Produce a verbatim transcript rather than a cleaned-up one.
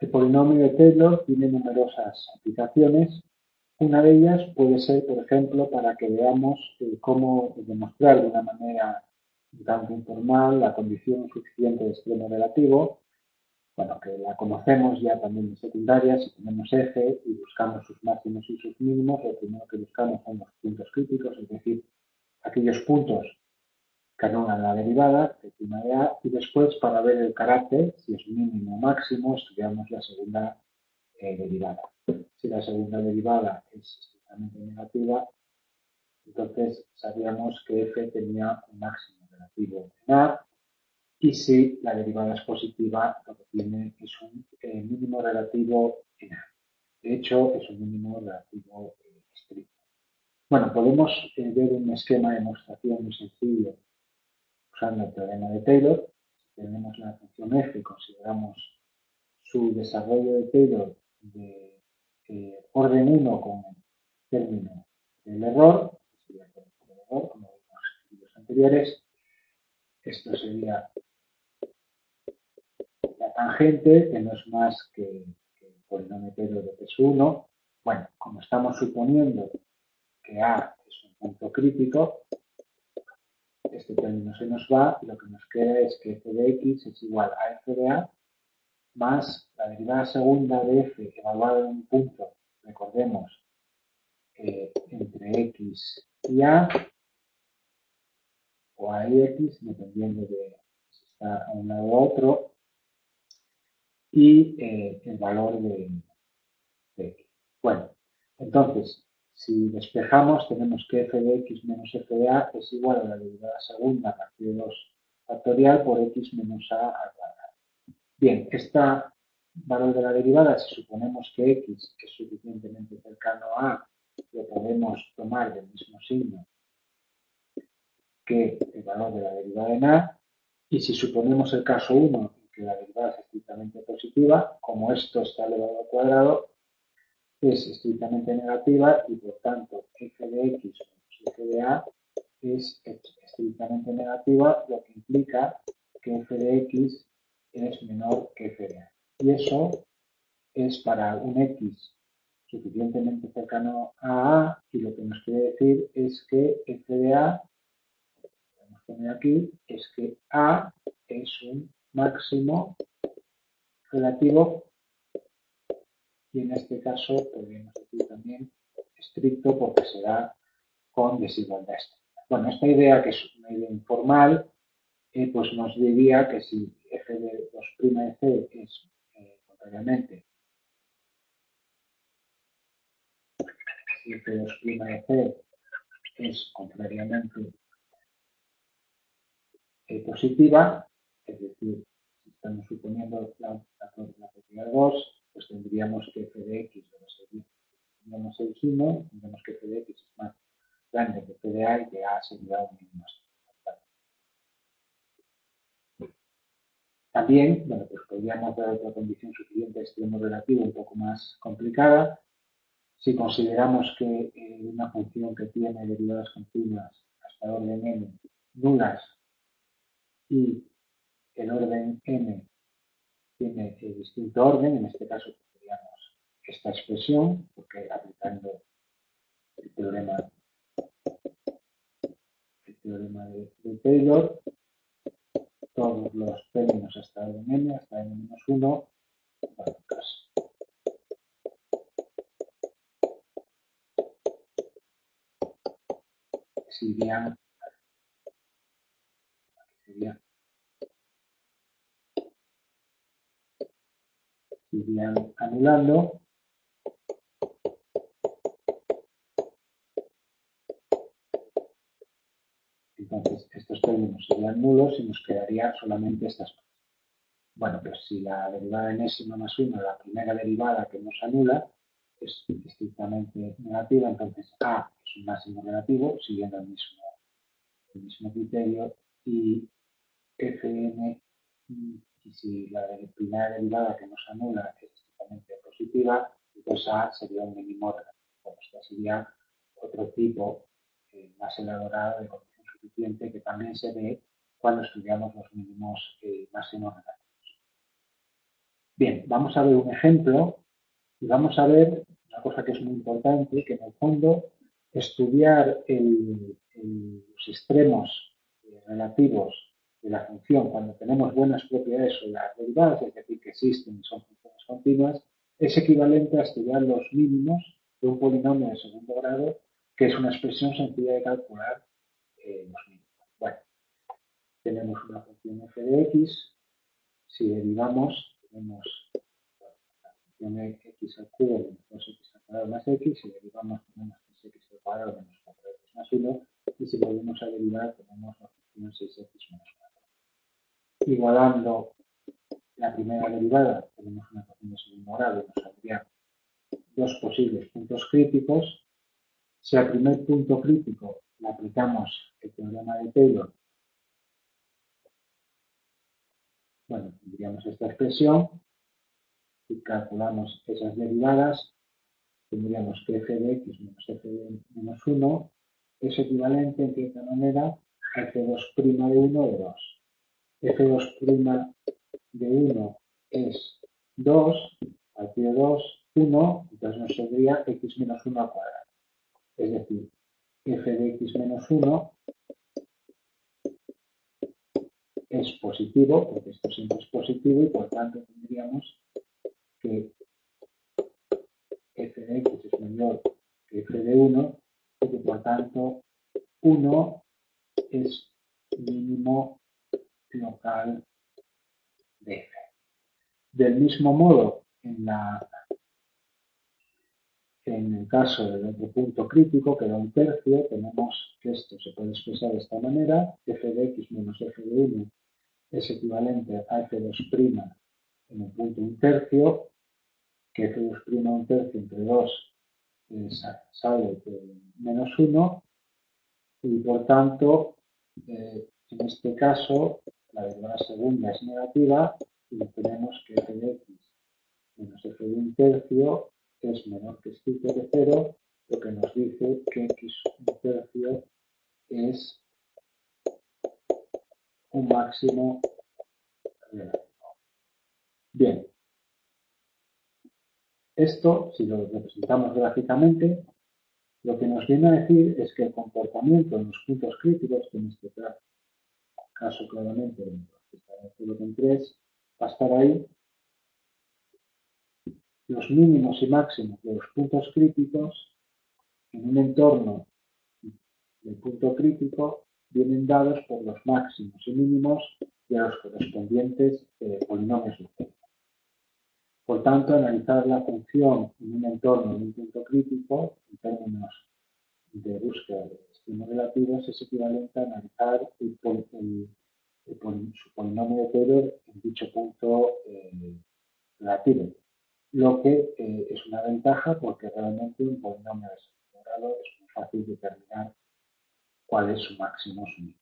El polinomio de Taylor tiene numerosas aplicaciones. Una de ellas puede ser, por ejemplo, para que veamos eh, cómo demostrar de una manera un tanto informal la condición suficiente de extremo relativo. Bueno, que la conocemos ya también de secundaria. Si tenemos eje y buscamos sus máximos y sus mínimos, lo primero que buscamos son los puntos críticos, es decir, aquellos puntos que anulan la derivada de prima de A, y después, para ver el carácter, si es mínimo o máximo, estudiamos la segunda eh, derivada. Si la segunda derivada es estrictamente negativa, entonces sabíamos que f tenía un máximo relativo en A, y si la derivada es positiva, lo que tiene es un eh, mínimo relativo en A. De hecho, es un mínimo relativo eh, estricto. Bueno, podemos eh, ver un esquema de demostración muy sencillo usando el teorema de Taylor. Si tenemos la función f y consideramos su desarrollo de Taylor de eh, orden uno con el término del error, sería el error, como vimos en vídeos anteriores, esto sería la tangente, que no es más que, que el polinomio Taylor de P S uno. Bueno, como estamos suponiendo que A es un punto crítico, este término se nos va y lo que nos queda es que f de x es igual a f de A más la derivada segunda de f evaluada en un punto, recordemos, eh, entre x y A, o A y x, dependiendo de si está a un lado u otro, y eh, el valor de, de x. Bueno, entonces, si despejamos, tenemos que f de x menos f de A es igual a la derivada segunda a partir de dos factorial por x menos A al cuadrado. Bien, este valor de la derivada, si suponemos que x es suficientemente cercano a A, lo podemos tomar del mismo signo que el valor de la derivada en A, y si suponemos el caso uno, en que la derivada es estrictamente positiva, como esto está elevado al cuadrado, es estrictamente negativa y por tanto f de x menos f de A es estrictamente negativa, lo que implica que f de x es menor que f de A. Y eso es para un x suficientemente cercano a A, y lo que nos quiere decir es que f de A, podemos poner aquí, es que A es un máximo relativo, y en este caso podríamos decir también estricto porque se da con desigualdad estricta. Bueno, esta idea, que es una idea informal, eh, pues nos diría que si f de dos' de c es eh, contrariamente, si f de dos' de c es contrariamente eh, positiva, es decir, si estamos suponiendo la, la, la propiedad dos, pues tendríamos que f de x debe ser, tendríamos el uno, tendríamos que f de x es más grande que f de A y que A sería un mínimo. También, bueno, pues podríamos dar otra condición suficiente de extremo relativo un poco más complicada. Si consideramos que eh, una función que tiene derivadas continuas hasta el orden n nulas y el orden n tiene eh, distinto orden, en este caso tendríamos esta expresión, porque aplicando el teorema, el teorema de, de Taylor, todos los términos hasta el orden n, hasta n menos uno, bueno, pues, se irían, sería, se irían anulando. Entonces, estos términos serían nulos y nos quedaría solamente estas cosas. Bueno, pues si la derivada enésima más uno, la primera derivada que nos anula, es estrictamente negativa, entonces A es un máximo relativo, siguiendo el mismo, el mismo criterio, y Fn, y si la primera derivada que nos anula es estrictamente positiva, entonces A sería un mínimo relativo. Bueno, esta sería otro tipo eh, más elaborado de condición suficiente, que también se ve cuando estudiamos los mínimos eh, máximos relativos. Bien, vamos a ver un ejemplo y vamos a ver una cosa que es muy importante, que en el fondo estudiar el, el, los extremos eh, relativos de la función cuando tenemos buenas propiedades sobre las derivadas, es decir, que existen y son funciones continuas, es equivalente a estudiar los mínimos de un polinomio de segundo grado, que es una expresión sencilla de calcular eh, los mínimos. Bueno, tenemos una función f de x, si derivamos, tenemos función x al cubo menos dos x al cuadrado más x, si derivamos tenemos tres x al cuadrado menos cuatro x más uno, y si volvemos a derivar tenemos la función seis x menos cuatro. Igualando la primera derivada, tenemos una ecuación de segundo grado y nos saldrían dos posibles puntos críticos. Si al primer punto crítico le aplicamos el teorema de Taylor, bueno, tendríamos esta expresión y calculamos esas derivadas, tendríamos que f de x menos f de menos uno es equivalente, en cierta manera, a f dos' de uno de dos. f dos' de uno es dos, partido de dos, uno, entonces nos saldría x menos uno al cuadrado. Es decir, f de x menos uno es positivo, porque esto siempre es positivo, y por tanto tendríamos que f de x es menor que f de uno, y que por tanto uno es mínimo local de f. Del mismo modo, en, la, en el caso del otro punto crítico, que da un tercio, tenemos que esto se puede expresar de esta manera, f de x menos f de uno es equivalente a f dos' en el punto un tercio, que f dos' un tercio entre dos es, sale de menos uno, y por tanto, eh, en este caso, la derivada segunda es negativa y tenemos que f de x menos f de un tercio es menor que cinco de cero, lo que nos dice que x un tercio es un máximo relativo. Bien, esto, si lo representamos gráficamente, lo que nos viene a decir es que el comportamiento en los puntos críticos, que en este caso claramente está en cero coma tres, va a estar ahí. Los mínimos y máximos de los puntos críticos en un entorno del punto crítico vienen dados por los máximos y mínimos de los correspondientes eh, polinomios lógicos. Por tanto, analizar la función en un entorno de un punto crítico en términos de búsqueda de extremos relativos es equivalente a analizar el, el, el, su polinomio de Taylor en dicho punto eh, relativo, lo que eh, es una ventaja porque realmente un polinomio de segundo grado es muy fácil determinar cuál es su máximo, su mínimo.